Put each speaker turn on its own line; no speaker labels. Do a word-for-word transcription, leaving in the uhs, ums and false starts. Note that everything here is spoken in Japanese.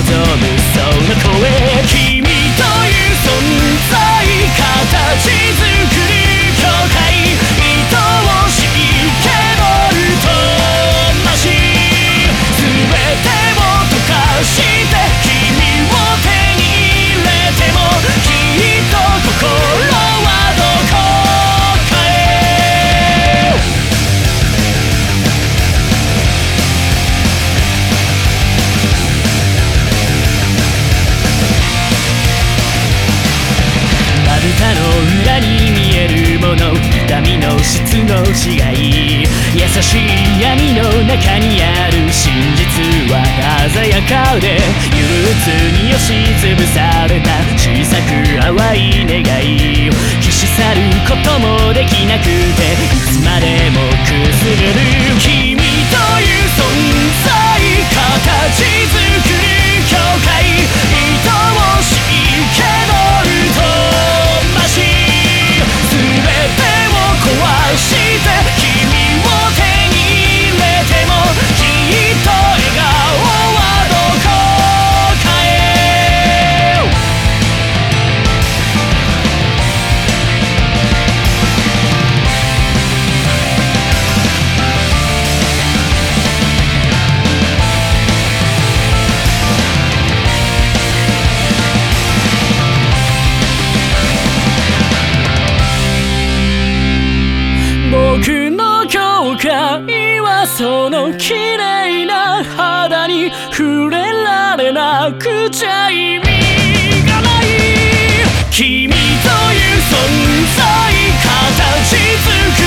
その声、君という存在、形作る境界、愛しいけどうとうましい、全てを溶かして君を手に入れても、きっと心はどこかへ。まぶたの裏に見えるもの、髪の質の違い、優しい闇の中にある真実は鮮やかで、憂鬱に押しつぶされた小さく淡い願い、消し去ることもできなくて、いつまでもくすぶる君という存在、形作る境界、愛しいけどうとうましい、全てを壊して君を手に入れても、きっと笑顔はどこかへ。僕の境界はその綺麗な肌に触れられなくちゃ意味がない。君という存在、形作る